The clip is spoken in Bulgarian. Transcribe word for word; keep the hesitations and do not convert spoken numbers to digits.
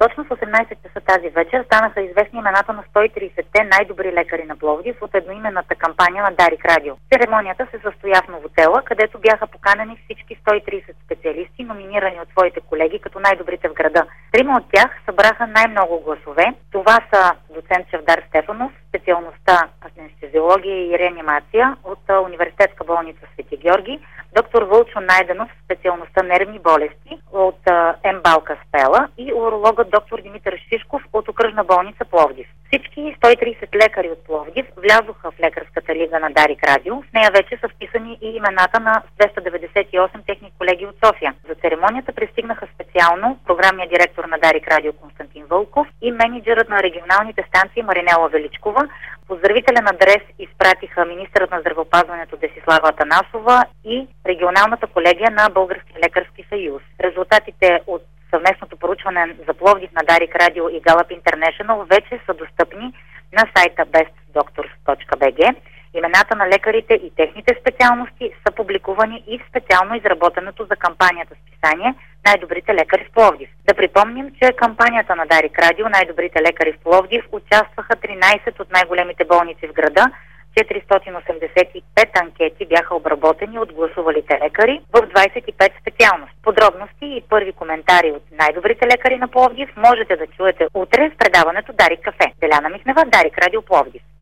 Точно в осемнайсет часа тази вечер станаха известни имената на сто и трийсетте най-добри лекари на Пловдив от едноименната кампания на Дарик Радио. Церемонията се състоя в Новотела, където бяха поканени всички сто и трийсет специалисти, номинирани от своите колеги като най-добрите в града. Трима от тях събраха най-много гласове. Това са доцент Чавдар Стефанов, специалността анестезиология и реанимация от Университетска болница Свети Георги, доктор Вълчо Найденов, специалността нервни болести от МБАЛКА Спела и урологът доктор Димитър Шишков от Окръжна болница Пловдив. Всички сто и трийсет лекари от Пловдив влязоха в лекарската лига на Дарик Радио. В нея вече са вписани и имената на двеста деветдесет и осем техни колеги от София. За церемонията пристигнаха специално програмният директор на Дарик Радио Константин Вълков и мениджърът на регионалните станции Маринела Величкова. Поздравителен адрес изпратиха министърът на здравеопазването Десислава Атанасова и регионалната колегия на Българския лекарски съюз. Резултатите от съвместното проучване за Пловдив на Дарик Радио и Галап Интернешънъл вече са достъпни на сайта бест докторс точка би джи. Имената на лекарите и техните специалности са публикувани и в специално изработеното за кампанията списание «Най-добрите лекари в Пловдив». Да припомним, че кампанията на Дарик Радио «Най-добрите лекари в Пловдив» участваха тринайсет от най-големите болници в града. четиристотин осемдесет и пет анкети бяха обработени от гласувалите лекари в двайсет и пет специалности. Подробности и първи коментари от най-добрите лекари на Пловдив можете да чуете утре в предаването Дарик Кафе. Деляна Михнева, Дарик Радио Пловдив.